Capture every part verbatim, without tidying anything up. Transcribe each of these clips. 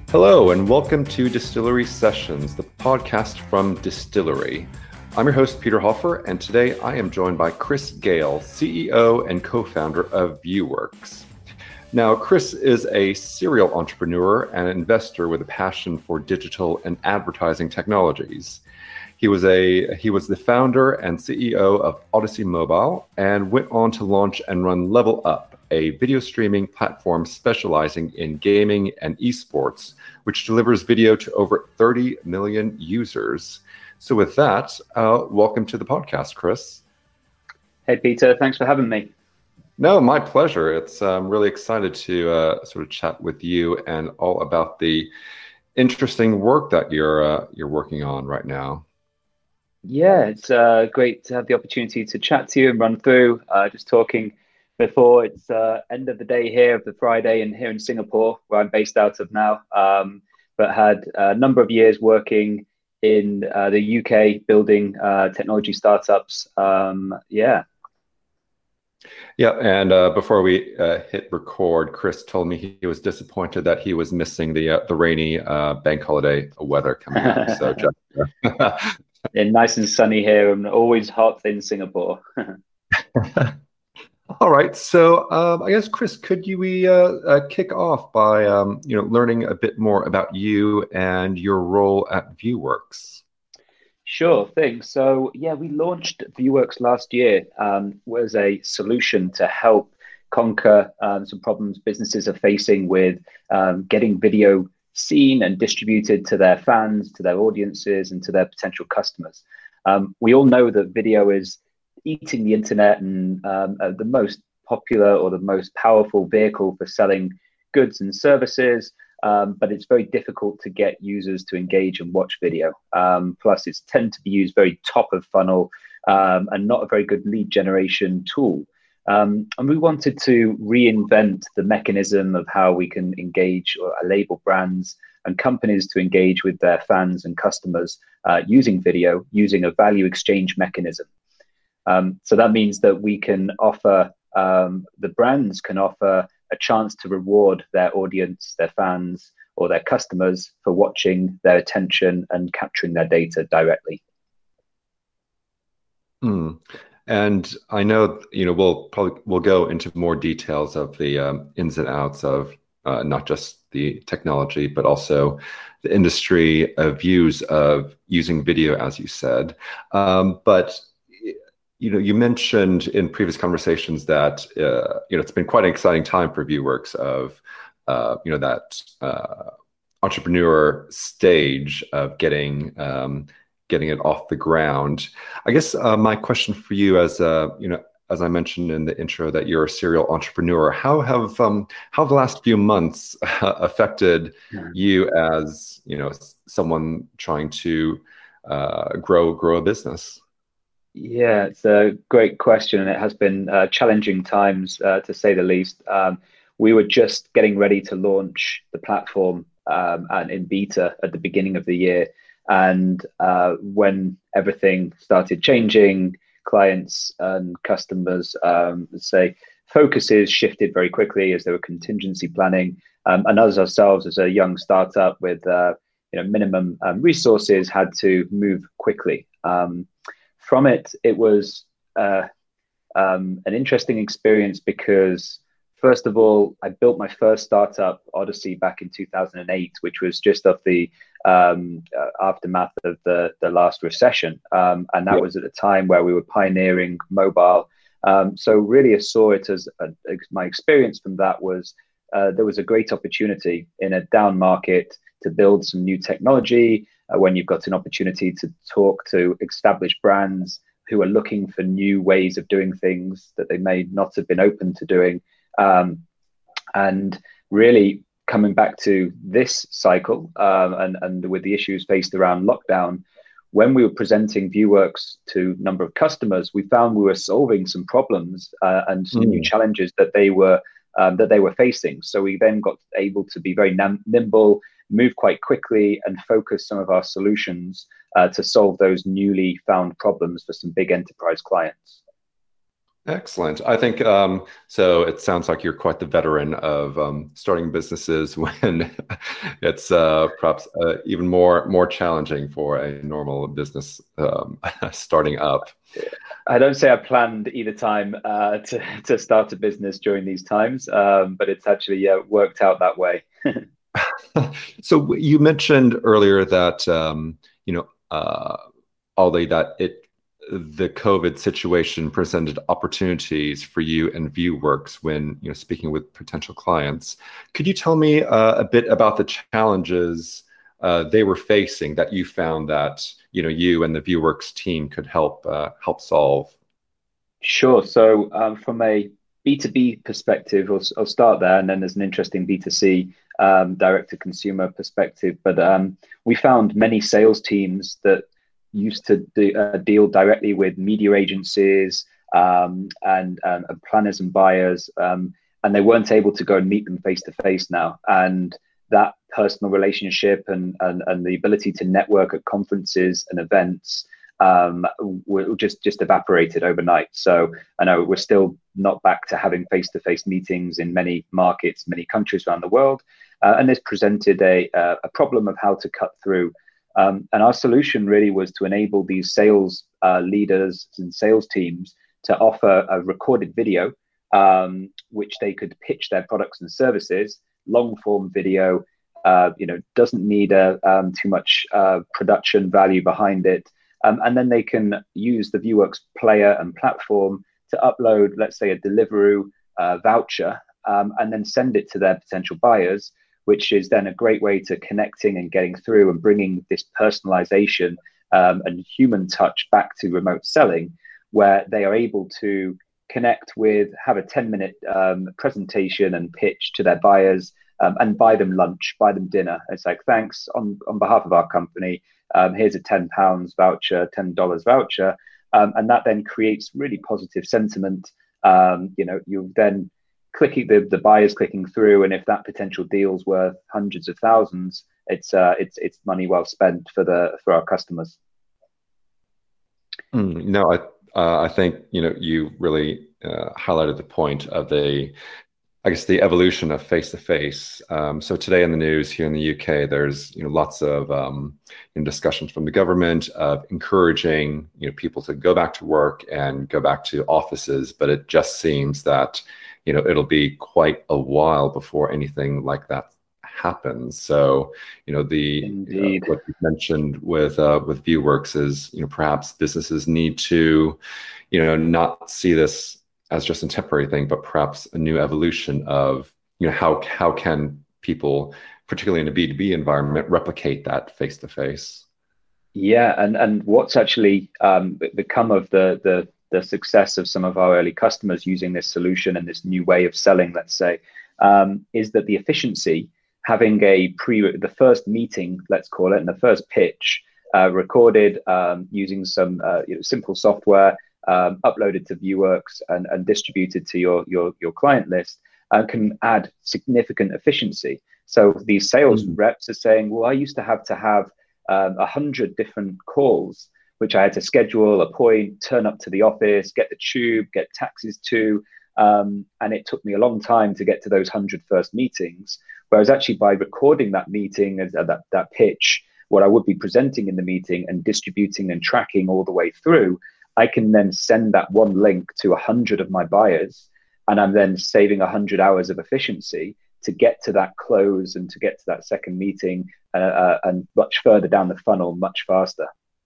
Hello, and welcome to Distillery Sessions, the podcast from Distillery. I'm your host, Peter Hoffer, and today I am joined by Chris Gale, C E O and co-founder of ViewWorks. Now, Chris is a serial entrepreneur and an investor with a passion for digital and advertising technologies. He was a he was the founder and C E O of Odyssey Mobile and went on to launch and run Level Up, a video streaming platform specializing in gaming and esports, which delivers video to over thirty million users. So with that, uh, welcome to the podcast, Chris. Hey, Peter. Thanks for having me. No, my pleasure. It's I'm really excited to uh, sort of chat with you and all about the interesting work that you're uh, you're working on right now. Yeah, it's uh, great to have the opportunity to chat to you and run through. Uh, just talking before it's uh, end of the day here of the Friday, and here in Singapore, where I'm based out of now. Um, but had a number of years working in uh, the U K building uh, technology startups. Um, yeah. Yeah, and uh, before we uh, hit record, Chris told me he, he was disappointed that he was missing the uh, the rainy uh, bank holiday weather coming up. So just, and nice and sunny here, and always hot in Singapore. All right, so um, I guess Chris, could you we uh, uh, kick off by um, you know learning a bit more about you and your role at ViewWorks? Sure thing. So yeah, we launched ViewWorks last year um, as a solution to help conquer um, some problems businesses are facing with um, getting video seen and distributed to their fans, to their audiences, and to their potential customers. Um, we all know that video is eating the internet and um, uh, the most popular or the most powerful vehicle for selling goods and services. Um, but it's very difficult to get users to engage and watch video. Um, plus, it's tend to be used very top of funnel um, and not a very good lead generation tool. Um, and we wanted to reinvent the mechanism of how we can engage or label brands and companies to engage with their fans and customers uh, using video, using a value exchange mechanism. Um, so that means that we can offer, um, the brands can offer a chance to reward their audience, their fans, or their customers for watching their attention and capturing their data directly. Hmm. And I know, you know, we'll probably we'll go into more details of the um, ins and outs of uh, not just the technology, but also the industry uh, views of using video, as you said. Um, but you know, you mentioned in previous conversations that uh, you know it's been quite an exciting time for ViewWorks of uh, you know that uh, entrepreneur stage of getting um, getting it off the ground. I guess uh, my question for you, as uh, you know, as I mentioned in the intro, that you're a serial entrepreneur. How have um, how have the last few months affected Mm. you as you know someone trying to uh, grow grow a business? Yeah, it's a great question, and it has been uh, challenging times uh, to say the least. Um, we were just getting ready to launch the platform um, and in beta at the beginning of the year, and uh, when everything started changing, clients and customers um, say focuses shifted very quickly as they were contingency planning, um, and us ourselves as a young startup with uh, you know minimum um, resources had to move quickly. Um, From it, it was uh, um, an interesting experience because, first of all, I built my first startup, Odyssey, back in two thousand eight, which was just of the um, uh, aftermath of the, the last recession. Um, and that Yeah. was at a time where we were pioneering mobile. Um, so really I saw it as a, my experience from that was uh, there was a great opportunity in a down market to build some new technology, uh, when you've got an opportunity to talk to established brands who are looking for new ways of doing things that they may not have been open to doing. Um, and really coming back to this cycle um, and, and with the issues faced around lockdown, when we were presenting ViewWorks to a number of customers, we found we were solving some problems uh, and some new Mm. challenges that they were um, that they were facing. So we then got able to be very nim- nimble, move quite quickly, and focus some of our solutions uh, to solve those newly found problems for some big enterprise clients. Excellent. I think um, so. It sounds like you're quite the veteran of um, starting businesses when it's uh, perhaps uh, even more more challenging for a normal business um, starting up. I don't say I planned either time uh, to to start a business during these times, um, but it's actually yeah, worked out that way. So you mentioned earlier that um, you know, uh, Ollie, that it the COVID situation presented opportunities for you and ViewWorks when you know speaking with potential clients. Could you tell me uh, a bit about the challenges uh, they were facing that you found that you know you and the ViewWorks team could help uh, help solve? Sure. So um, from a B two B perspective, I'll, I'll start there, and then there's an interesting B two C um, direct to consumer perspective. But um, we found many sales teams that used to do, uh, deal directly with media agencies um, and, um, and planners and buyers, um, and they weren't able to go and meet them face to face now. And that personal relationship and, and and the ability to network at conferences and events um, were just just evaporated overnight. So I know we're still not back to having face-to-face meetings in many markets, many countries around the world, uh, and this presented a a problem of how to cut through. Um, and our solution really was to enable these sales uh, leaders and sales teams to offer a recorded video, um, which they could pitch their products and services, long form video. Uh, you know, doesn't need a, um, too much uh, production value behind it. Um, and then they can use the ViewWorks player and platform to upload, let's say, a Deliveroo uh, voucher, um, and then send it to their potential buyers, which is then a great way to connecting and getting through and bringing this personalization um, and human touch back to remote selling, where they are able to connect with, have a ten minute um, presentation and pitch to their buyers, um, and buy them lunch, buy them dinner. It's like, thanks on, on behalf of our company. Um, here's a ten pounds voucher, ten dollars voucher. Um, and that then creates really positive sentiment. Um, you know, you then clicking the, the buyers clicking through, and if that potential deal's worth hundreds of thousands, it's uh, it's it's money well spent for the for our customers. Mm, no, I uh, I think you know you really uh, highlighted the point of the I guess the evolution of face to face. Um, so today in the news here in the U K, there's you know lots of um, you know, discussions from the government of encouraging you know people to go back to work and go back to offices, but it just seems that you know it'll be quite a while before anything like that happens. So you know the uh, Indeed. what you mentioned with uh, with ViewWorks is you know perhaps businesses need to you know not see this as just a temporary thing, but perhaps a new evolution of, you know, how how can people, particularly in a B two B environment, replicate that face to face? Yeah, and and what's actually um, become of the the the success of some of our early customers using this solution and this new way of selling, let's say, um, is that the efficiency, having a pre the first meeting, let's call it, and the first pitch uh, recorded um, using some uh, you know, simple software, um, uploaded to ViewWorks and, and distributed to your your your client list, uh, can add significant efficiency. So these sales Mm. reps are saying, well, I used to have to have um, a hundred different calls, which I had to schedule, appoint, turn up to the office, get the tube, get taxis to. Um, and it took me a long time to get to those hundred first meetings. Whereas actually by recording that meeting, uh, that, that pitch, what I would be presenting in the meeting and distributing and tracking all the way through, I can then send that one link to a hundred of my buyers. And I'm then saving a hundred hours of efficiency to get to that close and to get to that second meeting uh, uh, and much further down the funnel, much faster.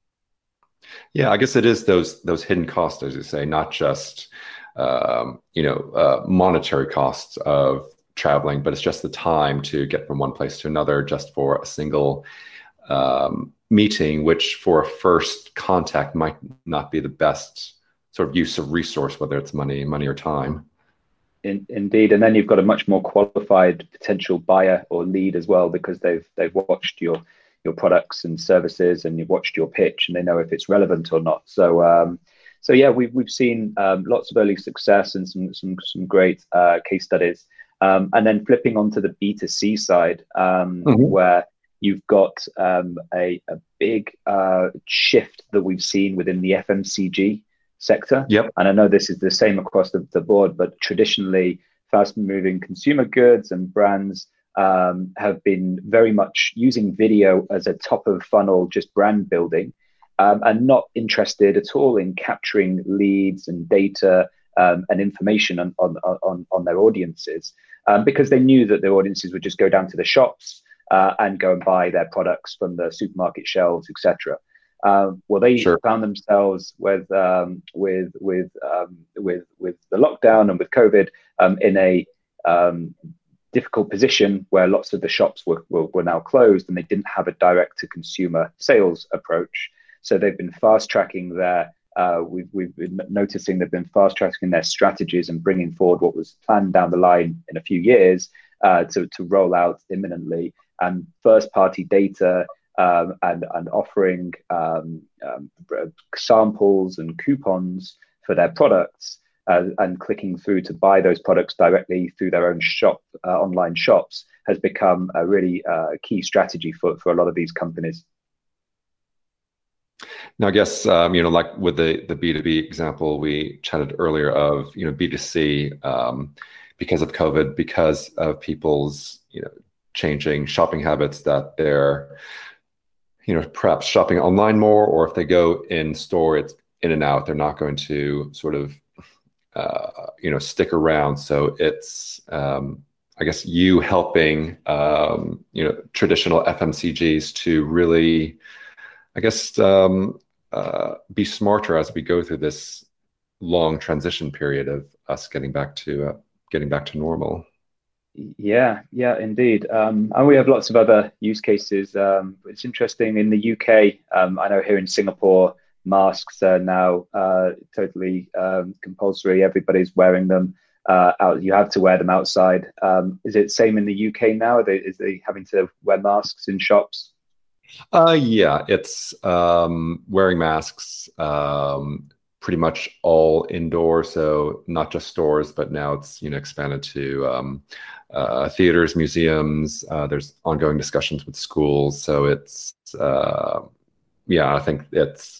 Yeah, I guess it is those those hidden costs, as you say, not just um, you know uh, monetary costs of traveling, but it's just the time to get from one place to another just for a single um, meeting, which for a first contact might not be the best sort of use of resource, whether it's money, money or time. In, indeed, and then you've got a much more qualified potential buyer or lead as well because they've they've watched your your products and services and you've watched your pitch and they know if it's relevant or not. So um, so yeah, we've we've seen um, lots of early success and some some some great uh, case studies. Um, and then flipping onto the B two C side, um, Mhm. where you've got um, a, a big uh, shift that we've seen within the F M C G sector. Yep. And I know this is the same across the, the board, but traditionally, fast-moving consumer goods and brands um, have been very much using video as a top of funnel, just brand building, um, and not interested at all in capturing leads and data um, and information on, on, on, on their audiences, um, because they knew that their audiences would just go down to the shops uh, and go and buy their products from the supermarket shelves, et cetera. Um, well, they Sure. found themselves with um, with with um, with with the lockdown and with COVID um, in a um, difficult position where lots of the shops were, were were now closed and they didn't have a direct to consumer sales approach. So they've been fast tracking their. Uh, we've we've been noticing they've been fast tracking their strategies and bringing forward what was planned down the line in a few years uh, to to roll out imminently, and first party data. Um, and, and offering um, um, samples and coupons for their products uh, and clicking through to buy those products directly through their own shop, uh, online shops, has become a really uh, key strategy for, for a lot of these companies. Now, I guess, um, you know, like with the, the B two B example we chatted earlier of, you know, B two C, um, because of COVID, because of people's, you know, changing shopping habits, that they're you know, perhaps shopping online more, or if they go in store, it's in and out. They're not going to sort of, uh, you know, stick around. So it's, um, I guess, you helping, um, you know, traditional F M C Gs to really, I guess, um, uh, be smarter as we go through this long transition period of us getting back to uh, getting back to normal. Yeah, yeah, indeed. Um, and we have lots of other use cases. Um, it's interesting in the U K. Um, I know here in Singapore, masks are now uh, totally um, compulsory. Everybody's wearing them uh, out. You have to wear them outside. Um, is it same in the U K now? Are they, is they having to wear masks in shops? Uh, yeah, it's um, wearing masks. Um, pretty much all indoor, so not just stores, but now it's you know expanded to um, uh, theaters, museums. Uh, there's ongoing discussions with schools, so it's uh, yeah, I think it's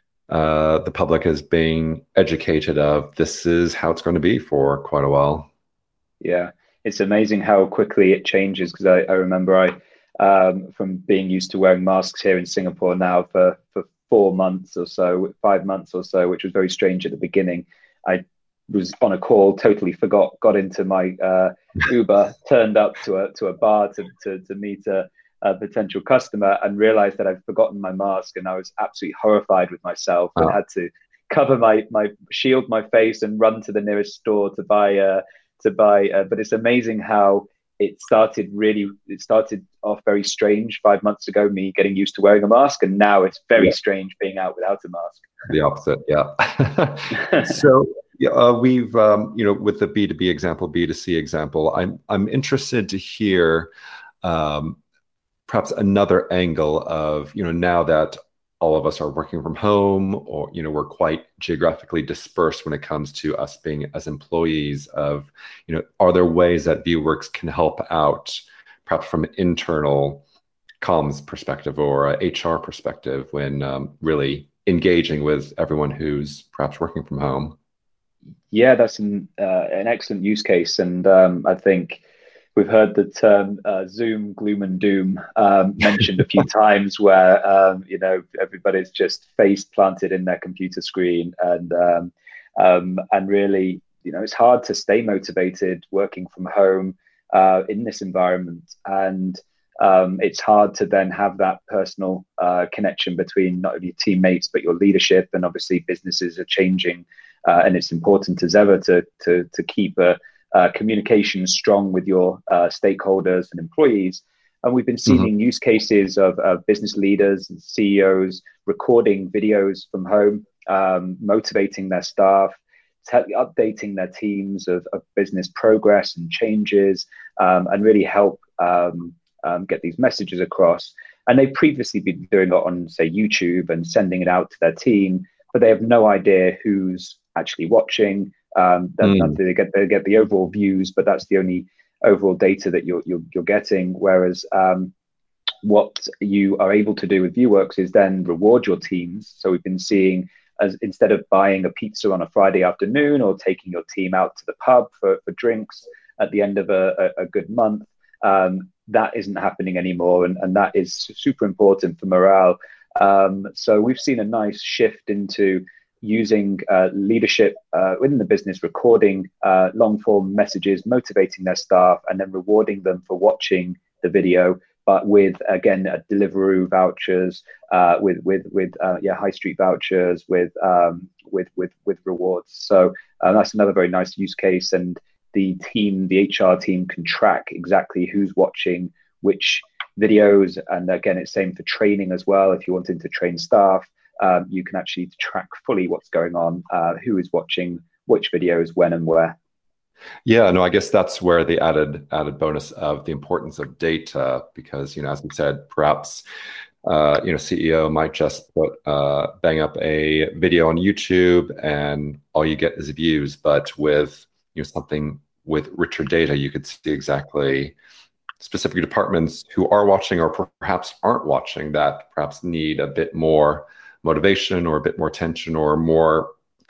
uh, the public is being educated of this is how it's going to be for quite a while. Yeah, it's amazing how quickly it changes because I, I remember I um, from being used to wearing masks here in Singapore now for for four months or so, five months or so, which was very strange at the beginning. I was on a call, totally forgot, got into my uh, Uber, turned up to a to a bar to to, to meet a, a potential customer, and realized that I'd forgotten my mask, and I was absolutely horrified with myself, and Oh, had to cover my my shield my face and run to the nearest store to buy uh, to buy. Uh, but it's amazing how it started really it started off very strange five months ago, me getting used to wearing a mask, and now it's very yeah, strange being out without a mask. the opposite. Yeah. So yeah, uh, we've um, you know with the B two B example, B two C example, I'm I'm interested to hear um, perhaps another angle of you know now that all of us are working from home, or you know we're quite geographically dispersed when it comes to us being as employees of you know are there ways that ViewWorks can help out perhaps from an internal comms perspective or a H R perspective when um, really engaging with everyone who's perhaps working from home? Yeah, that's an uh, an excellent use case, and um, I think we've heard the term uh, Zoom gloom and doom um, mentioned a few times, where um, you know everybody's just face planted in their computer screen, and um, um, and really, you know, it's hard to stay motivated working from home uh, in this environment, and um, it's hard to then have that personal uh, connection between not only your teammates but your leadership, and obviously businesses are changing, uh, and it's important as ever to to to keep a Uh, communication strong with your uh, stakeholders and employees. And we've been Hmm. seeing use cases of, of business leaders and C E Os recording videos from home, um, motivating their staff, updating their teams of, of business progress and changes, um, and really help um, um, get these messages across. And they've previously been doing it on, say, YouTube and sending it out to their team, but they have no idea who's actually watching. Um, that, that Mm. they get they get the overall views, but that's the only overall data that you're you're, you're getting. Whereas um, what you are able to do with ViewWorks is then reward your teams. So we've been seeing as instead of buying a pizza on a Friday afternoon or taking your team out to the pub for, for drinks at the end of a, a, a good month, um, that isn't happening anymore. And, and that is super important for morale. Um, so we've seen a nice shift into using uh, leadership uh, within the business, recording uh, long form messages, motivating their staff, and then rewarding them for watching the video, but with, again, uh, Deliveroo vouchers, uh, with with with uh, yeah, high street vouchers, with um, with with with rewards. So uh, that's another very nice use case, and the team, the H R team, can track exactly who's watching which videos. And again, it's same for training as well. If you're wanting to train staff, um, you can actually track fully what's going on, uh, who is watching which videos, when and where. Yeah, no, I guess that's where the added added bonus of the importance of data, because, you know, as we said, perhaps uh, you know, C E O might just put uh, bang up a video on YouTube and all you get is views. But with, you know, something with richer data, you could see exactly specific departments who are watching or perhaps aren't watching, that perhaps need a bit more motivation or a bit more attention or more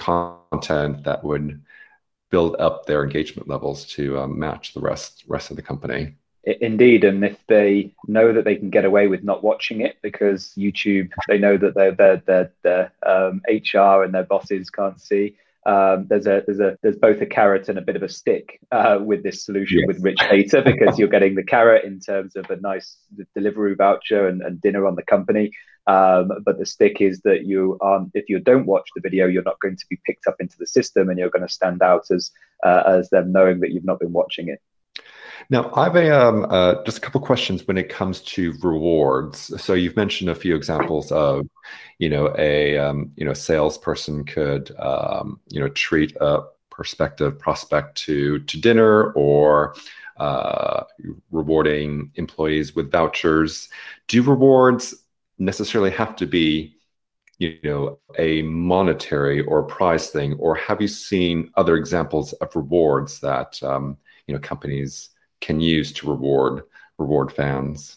content that would build up their engagement levels to um, match the rest rest of the company. Indeed, and if they know that they can get away with not watching it because YouTube, they know that their their their, their um, H R and their bosses can't see. Um, there's a there's a there's both a carrot and a bit of a stick uh, with this solution, yes, with rich data, because you're getting the carrot in terms of a nice Deliveroo voucher and, and dinner on the company. Um, but the stick is that you aren't, if you don't watch the video, you're not going to be picked up into the system, and you're going to stand out as uh, as them knowing that you've not been watching it. Now, I have a, um, uh, just a couple questions when it comes to rewards. So you've mentioned a few examples of, you know, a um, you know, salesperson could um, you know, treat a prospective prospect to to dinner, or uh, rewarding employees with vouchers. Do rewards necessarily have to be, you know, a monetary or prize thing, or have you seen other examples of rewards that um, you know, companies can use to reward reward fans?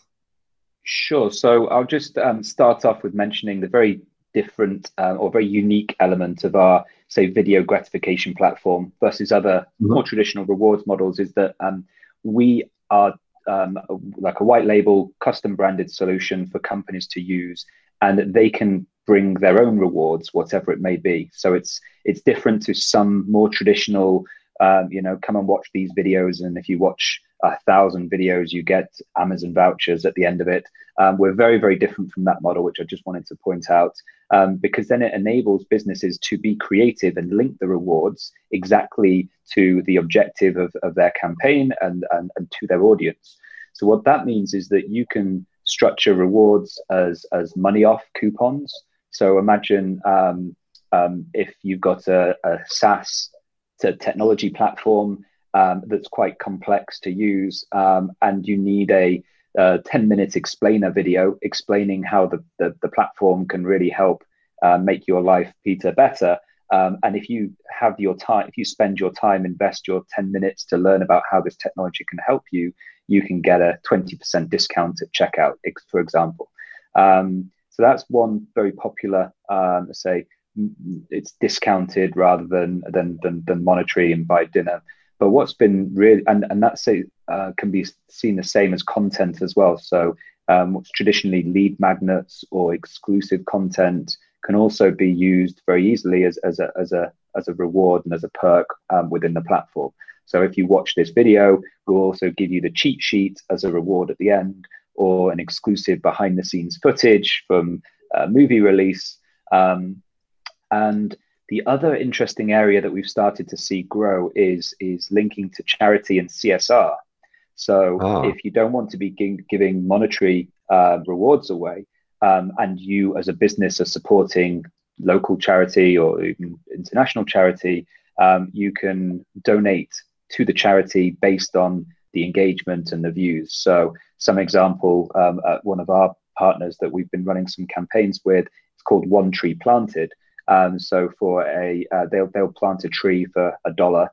Sure. So I'll just um, start off with mentioning the very different uh, or very unique element of our, say, video gratification platform versus other mm-hmm. more traditional rewards models, is that um, we are um, like a white label, custom branded solution for companies to use, and they can bring their own rewards, whatever it may be. So it's it's different to some more traditional, um, you know, come and watch these videos, and if you watch a thousand videos, you get Amazon vouchers at the end of it. Um, we're very, very different from that model, which I just wanted to point out, um, because then it enables businesses to be creative and link the rewards exactly to the objective of, of their campaign and, and, and to their audience. So what that means is that you can structure rewards as, as money off coupons. So imagine um, um, if you've got a, a SaaS to technology platform Um, that's quite complex to use, um, and you need a uh, ten minute explainer video explaining how the, the, the platform can really help uh, make your life, Peter, better. Um, and if you have your time, if you spend your time, invest your ten minutes to learn about how this technology can help you, you can get a twenty percent discount at checkout, for example. Um, so that's one very popular, um, say, it's discounted rather than, than, than, than monetary and buy dinner. But what's been really, and, and that's a, uh, can be seen the same as content as well. So um, what's traditionally lead magnets or exclusive content can also be used very easily as, as, a, as, a, as a reward and as a perk um, within the platform. So if you watch this video, we'll also give you the cheat sheet as a reward at the end, or an exclusive behind the scenes footage from a movie release. Um, and The other interesting area that we've started to see grow is, is linking to charity and C S R. So ah. if you don't want to be g- giving monetary uh, rewards away, um, and you as a business are supporting local charity or even international charity, um, you can donate to the charity based on the engagement and the views. So some example, um, at one of our partners that we've been running some campaigns with, it's called One Tree Planted. Um, so for a, uh, they'll they'll plant a tree for a dollar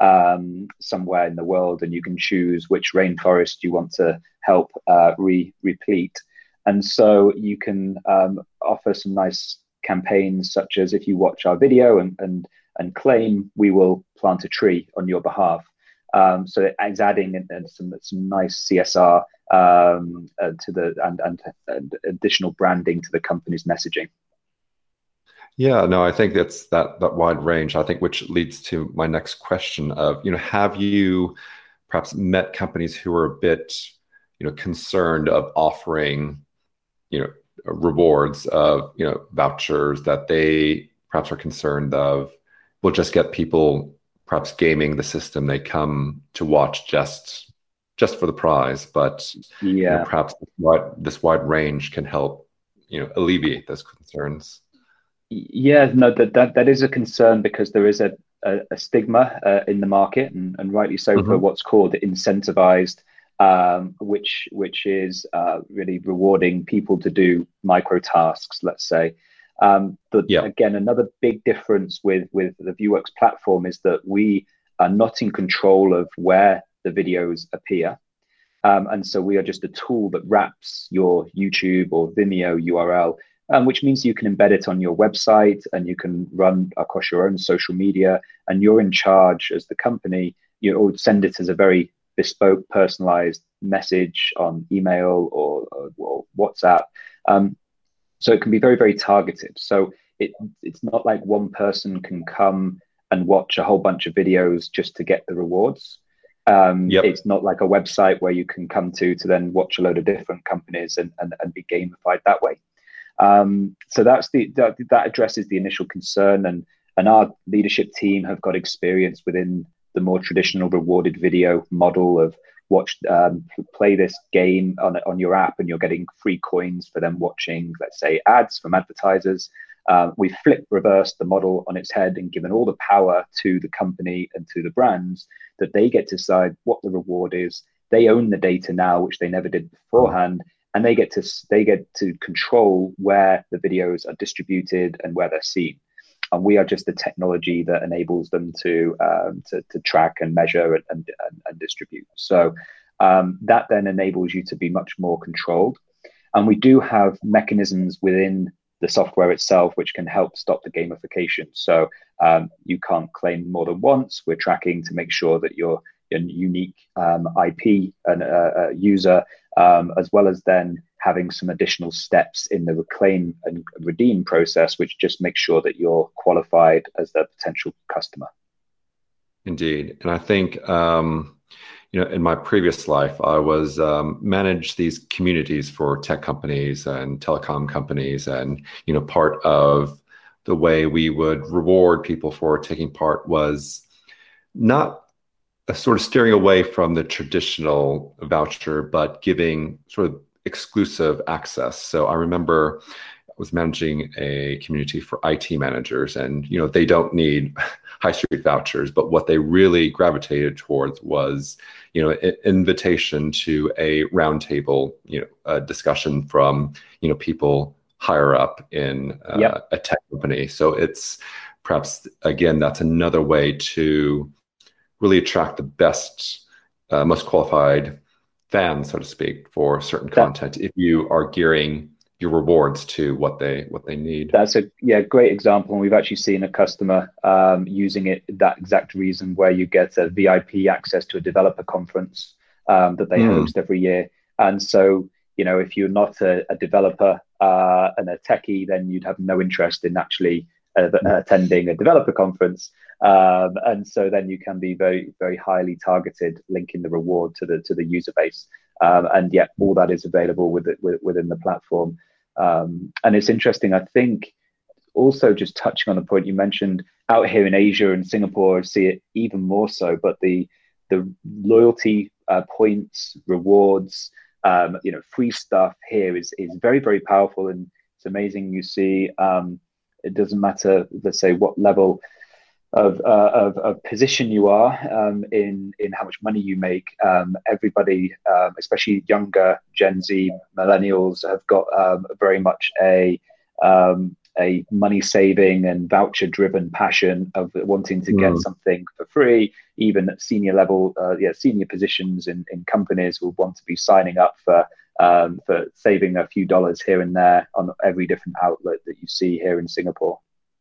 um, somewhere in the world, and you can choose which rainforest you want to help uh, re replete. And so you can um, offer some nice campaigns such as if you watch our video and and and claim, we will plant a tree on your behalf. Um, so it's adding and some some nice C S R um, uh, to the and, and and additional branding to the company's messaging. Yeah, no, I think that's that that wide range. I think which leads to my next question of, you know, have you perhaps met companies who are a bit, you know, concerned of offering, you know, rewards of, you know, vouchers that they perhaps are concerned of will just get people perhaps gaming the system. They come to watch just just for the prize, but you know, Yeah. perhaps this wide, this wide range can help, you know, alleviate those concerns. Yeah, no, that that, that is a concern because there is a, a, a stigma uh, in the market, and, and rightly so, for Hmm. what's called incentivized, um, which which is uh, really rewarding people to do micro tasks, let's say. Um, but Yeah. again, another big difference with with the Vueworks platform is that we are not in control of where the videos appear. Um, and so we are just a tool that wraps your YouTube or Vimeo U R L, um, which means you can embed it on your website and you can run across your own social media. And you're in charge as the company. You would send it as a very bespoke, personalized message on email or, or, or WhatsApp. Um, so it can be very, very targeted. So it it's not like one person can come and watch a whole bunch of videos just to get the rewards. Um, Yep. it's not like a website where you can come to to then watch a load of different companies and, and, and be gamified that way. Um, so that's the that, that addresses the initial concern, and and our leadership team have got experience within the more traditional rewarded video model of watch um, play this game on on your app and you're getting free coins for them watching, let's say, ads from advertisers. Um, we flip reversed the model on its head and given all the power to the company and to the brands that they get to decide what the reward is. They own the data now, which they never did beforehand, and they get to they get to control where the videos are distributed and where they're seen. And we are just the technology that enables them to um, to, to track and measure and, and, and distribute. So um, that then enables you to be much more controlled. And we do have mechanisms within the software itself which can help stop the gamification. So um, you can't claim more than once. We're tracking to make sure that your, your unique um, I P and uh, uh, user, um, as well as then having some additional steps in the reclaim and redeem process, which just makes sure that you're qualified as the potential customer. Indeed. And I think, um, you know, in my previous life, I was um, managed these communities for tech companies and telecom companies. And, you know, part of the way we would reward people for taking part was not a sort of steering away from the traditional voucher, but giving sort of exclusive access. So I remember I was managing a community for I T managers, and you know they don't need high street vouchers, but what they really gravitated towards was you know an invitation to a roundtable, you know, a discussion from you know people higher up in uh, Yep. a tech company. So it's perhaps again that's another way to really attract the best, uh, most qualified fans, so to speak, for certain That content if you are gearing your rewards to what they what they need. That's a yeah great example, and we've actually seen a customer um, using it that exact reason, where you get a V I P access to a developer conference um, that they Mm, host every year. And so, you know, if you're not a, a developer uh, and a techie, then you'd have no interest in actually uh, attending a developer conference. Um, and so then you can be very very highly targeted, linking the reward to the to the user base. Um, and yet, all that is available with it, with, within the platform. Um, and it's interesting, I think, also just touching on the point you mentioned out here in Asia and Singapore, I see it even more so. But the the loyalty uh, points, rewards, um, you know, free stuff here is is very very powerful, and it's amazing. You see, um, it doesn't matter, let's say, what level of, uh, of, of position you are um, in in how much money you make. Um, everybody, um, especially younger Gen Z millennials, have got um, very much a um, a money saving and voucher driven passion of wanting to get mm, something for free. Even at senior level, uh, yeah, senior positions in, in companies will want to be signing up for um, for saving a few dollars here and there on every different outlet that you see here in Singapore.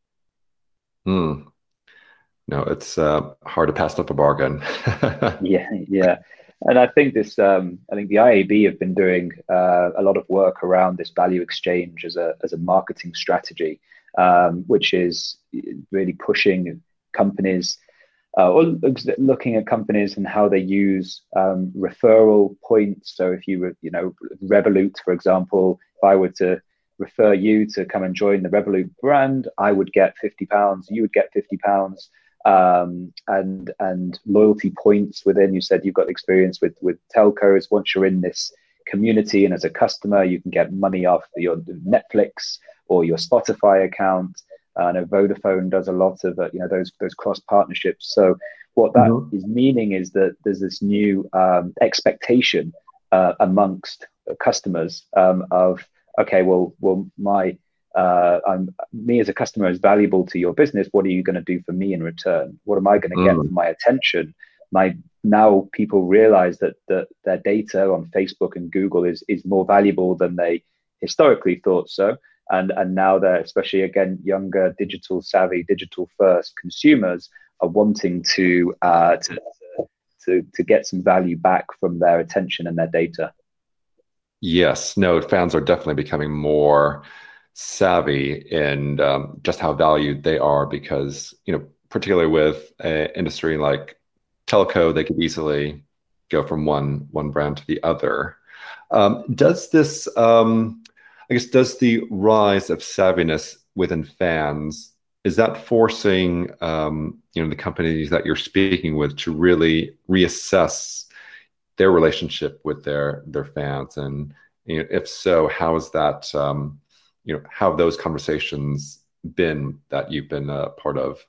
Hmm. No, it's uh, hard to pass up a bargain. Yeah, yeah. And I think this, um, I think the I A B have been doing uh, a lot of work around this value exchange as a as a marketing strategy, um, which is really pushing companies uh, or looking at companies and how they use um, referral points. So if you were, you know, Revolut, for example, if I were to refer you to come and join the Revolut brand, I would get fifty pounds, you would get fifty pounds. Um, and and loyalty points within. You said you've got experience with with telcos. Once you're in this community and as a customer, you can get money off your Netflix or your Spotify account. Uh, I know Vodafone does a lot of uh, you know those those cross partnerships. So what that Mhm. is meaning is that there's this new um, expectation uh, amongst customers um, of okay, well, well, my uh, I'm me as a customer is valuable to your business. What are you going to do for me in return? What am I going to get for Mm. my attention? My now people realize that that their data on Facebook and Google is is more valuable than they historically thought so. And and now they're especially again younger, digital savvy, digital first consumers are wanting to uh, to to to get some value back from their attention and their data. Yes, no, fans are definitely becoming more savvy in um, just how valued they are because, you know, particularly with an industry like telco, they could easily go from one one brand to the other. Um, does this, um, I guess, does the rise of savviness within fans, is that forcing, um, you know, the companies that you're speaking with to really reassess their relationship with their their fans? And you know, if so, how is that, um, you know, how have those conversations been that you've been a part of?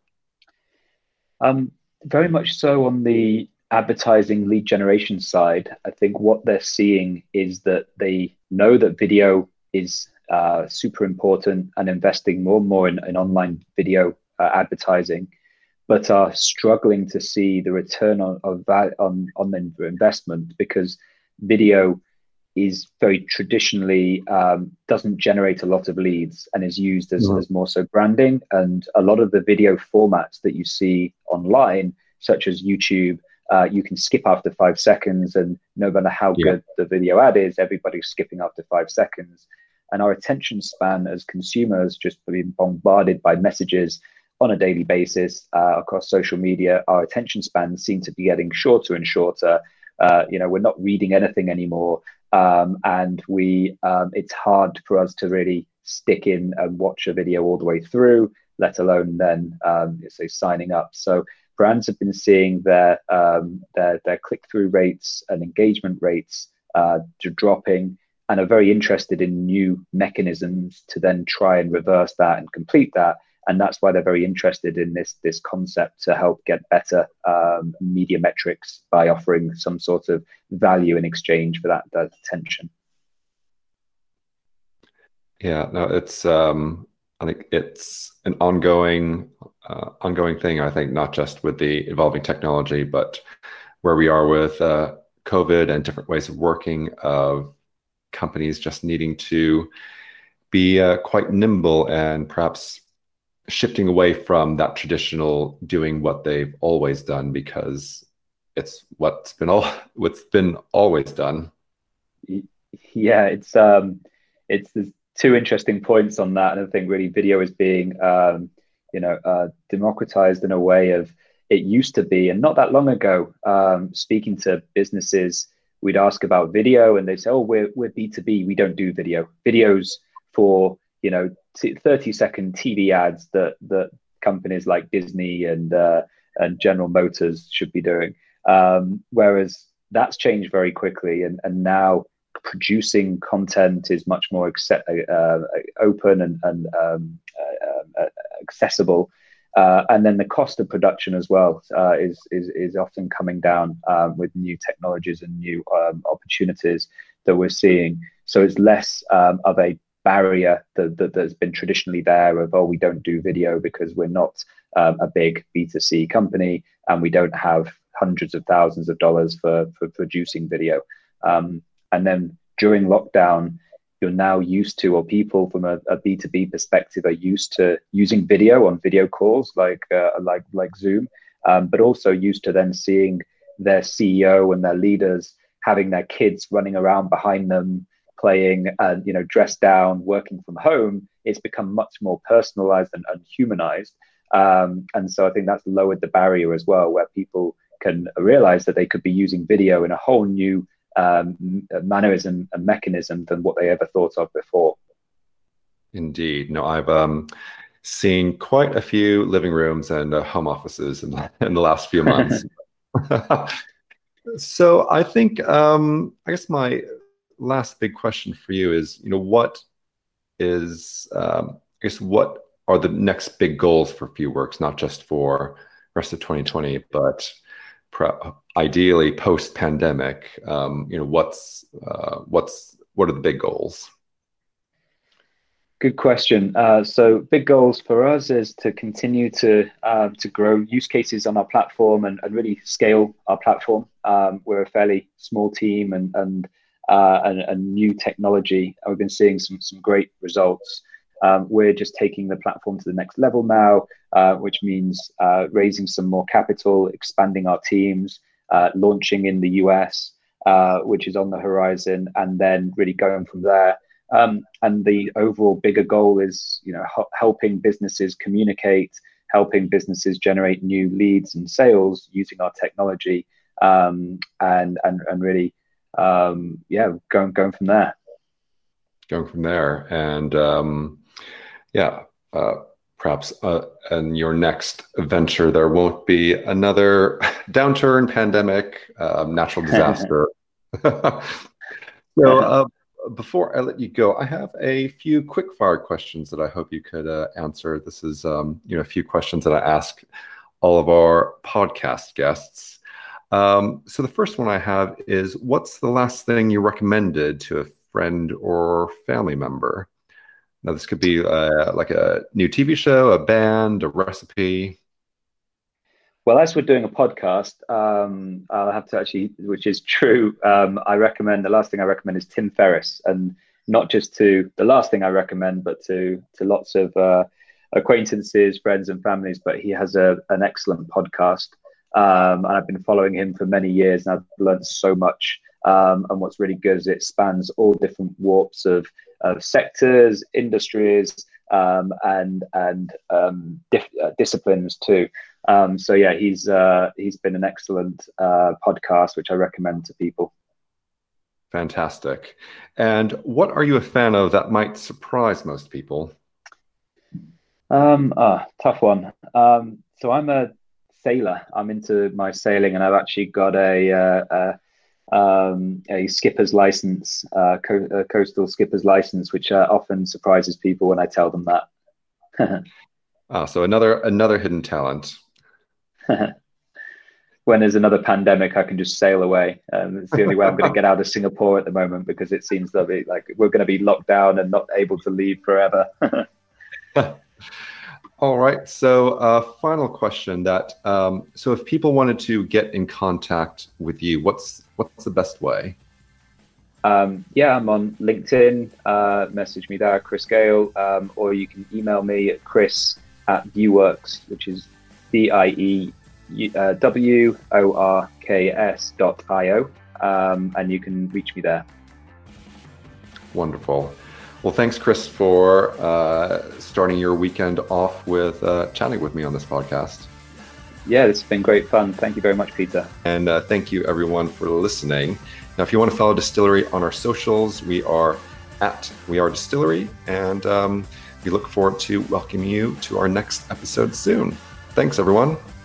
Um, Very much so on the advertising lead generation side. I think what they're seeing is that they know that video is uh, super important and investing more and more in, in online video uh, advertising, but are struggling to see the return on of that on on the investment because video is very traditionally um, doesn't generate a lot of leads and is used as, Mhm. as more so branding. And a lot of the video formats that you see online, such as YouTube, uh, you can skip after five seconds, and no matter how Yeah. good the video ad is, everybody's skipping after five seconds. And our attention span as consumers, just being bombarded by messages on a daily basis uh, across social media, our attention spans seem to be getting shorter and shorter. Uh, you know, we're not reading anything anymore, um, and we um, it's hard for us to really stick in and watch a video all the way through, let alone then um, say signing up. So brands have been seeing their um, their their click through rates and engagement rates uh, dropping, and are very interested in new mechanisms to then try and reverse that and complete that. And that's why they're very interested in this this concept to help get better um, media metrics by offering some sort of value in exchange for that, that attention. Yeah, no, it's um I think it's an ongoing uh, ongoing thing, I think, not just with the evolving technology, but where we are with uh, COVID and different ways of working of companies just needing to be uh, quite nimble and perhaps shifting away from that traditional doing what they've always done because it's what's been all what's been always done. Yeah, it's um, it's there's two interesting points on that, and I think really video is being um, you know, uh, democratized in a way of it used to be, and not that long ago. Um, speaking to businesses, we'd ask about video, and they say, "Oh, we're we're B two B, we don't do video. Videos for you know thirty second T V ads that that companies like Disney and uh, and General Motors should be doing." Um, whereas that's changed very quickly, and and now producing content is much more accept, uh, open and, and um, uh, uh, accessible. Uh, and then the cost of production as well uh, is, is is often coming down um, with new technologies and new um, opportunities that we're seeing. So it's less um, of a barrier that, that that's been traditionally there of, oh, we don't do video because we're not um, a big B two C company and we don't have hundreds of thousands of dollars for for producing video. Um, and then during lockdown, you're now used to, or people from a, a B two B perspective are used to using video on video calls like uh, like like Zoom, um, but also used to then seeing their C E O and their leaders having their kids running around behind them, playing and you know dressed down, working from home. It's become much more personalized and, and humanized, um, and so I think that's lowered the barrier as well, where people can realize that they could be using video in a whole new um, mannerism and mechanism than what they ever thought of before. Indeed. No, I've um, seen quite a few living rooms and uh, home offices in the, in the last few months. So I think, um, I guess my last big question for you is, you know, what is, um, I guess, what are the next big goals for ViewWorks, not just for the rest of twenty twenty, but ideally post-pandemic? Um, you know, what's uh, what's what are the big goals? Good question. Uh, so big goals for us is to continue to uh, to grow use cases on our platform and, and really scale our platform. Um, we're a fairly small team and and, uh, and and new technology. We've been seeing some some great results. Um, we're just taking the platform to the next level now, uh, which means uh, raising some more capital, expanding our teams, uh, launching in the U S, uh, which is on the horizon, and then really going from there. Um, and the overall bigger goal is, you know, helping businesses communicate, helping businesses generate new leads and sales using our technology, um, and and and really, um, yeah, going going from there. Going from there, and um, yeah, uh, perhaps uh, in your next venture there won't be another downturn, pandemic, uh, natural disaster. So. Uh, Before I let you go, I have a few quick fire questions that I hope you could uh, answer. This is, um, you know, a few questions that I ask all of our podcast guests. Um, so the first one I have is, what's the last thing you recommended to a friend or family member? Now, this could be uh, like a new T V show, a band, a recipe. Well, as we're doing a podcast, um, I'll have to actually, which is true. Um, I recommend the last thing I recommend is Tim Ferriss, and not just to the last thing I recommend, but to to lots of uh, acquaintances, friends, and families. But he has a an excellent podcast, um, and I've been following him for many years, and I've learned so much. Um, and what's really good is it spans all different warps of of sectors, industries, um, and and um, dif- uh, disciplines too. Um, so yeah, he's uh, he's been an excellent uh, podcast, which I recommend to people. Fantastic. And what are you a fan of that might surprise most people? Um, ah, tough one. Um, so I'm a sailor. I'm into my sailing, and I've actually got a uh, a, um, a skipper's license, uh, co- a coastal skipper's license, which uh, often surprises people when I tell them that. Ah, so another another hidden talent. When there's another pandemic, I can just sail away. Um, it's the only way I'm going to get out of Singapore at the moment, because it seems to be like we're going to be locked down and not able to leave forever. All right. So, uh, final question: that um, so if people wanted to get in contact with you, what's what's the best way? Um, yeah, I'm on LinkedIn. Uh, message me there, Chris Gale, um, or you can email me at Chris at ViewWorks, which is B I E W O R K S dot I O, um, and you can reach me there. Wonderful. Well, thanks, Chris, for uh, starting your weekend off with uh, chatting with me on this podcast. Yeah, it's been great fun. Thank you very much, Peter. And uh, thank you, everyone, for listening. Now, if you want to follow Distillery on our socials, we are at We Are Distillery, and um, we look forward to welcoming you to our next episode soon. Thanks, everyone.